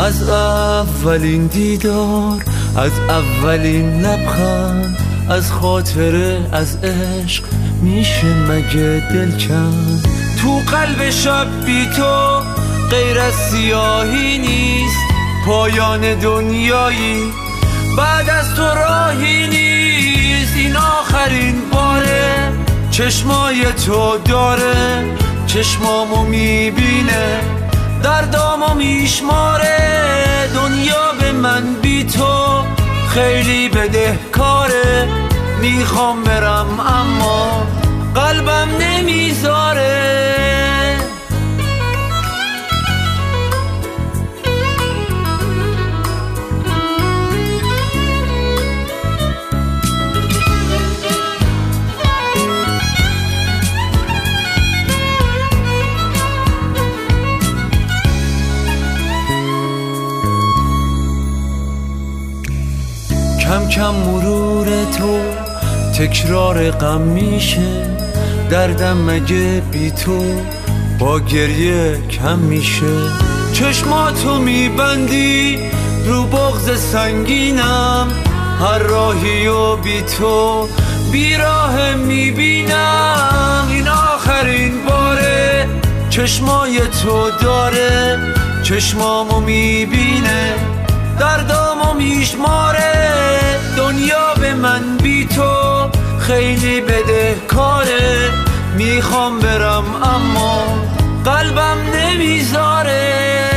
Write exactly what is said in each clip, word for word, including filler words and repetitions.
از اولین دیدار، از اولین لبخند، از خاطره، از عشق میشه مگه دل کند؟ تو قلب شب بی تو غیر از سیاهی نیست، پایان دنیایی بعد از تو راهی نیست. این آخرین باره چشمای تو داره، چشمامو میبینه، دردامو میشماره. دنیا به من بی تو خیلی بدهکاره، میخوام برم اما قلبم نمیذاره. کم کم مرور تو تکرار غم میشه، دردم مگه بی تو با گریه کم میشه. چشماتو میبندی رو بغض سنگینم، هر راهی و بی تو بی راه میبینم. این آخرین باره چشمای تو داره، چشمامو میبینه، دردامو میشماره. دنیا به من بی تو خیلی بدهکاره، میخوام برم اما قلبم نمیذاره.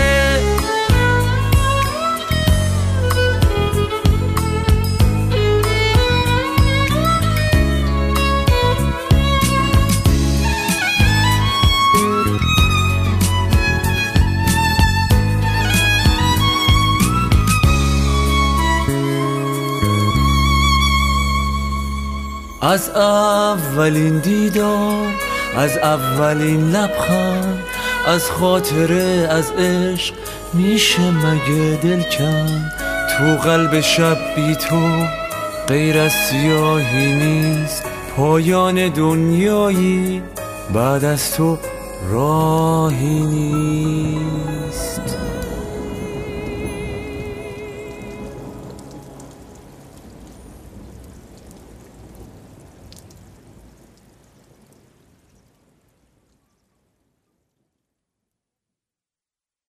از اولین دیدار، از اولین لبخند، از خاطره، از عشق میشه مگه دل کند؟ تو قلب شب بی تو غیر از سیاهی نیست، پایان دنیایی بعد از تو راهی نیست.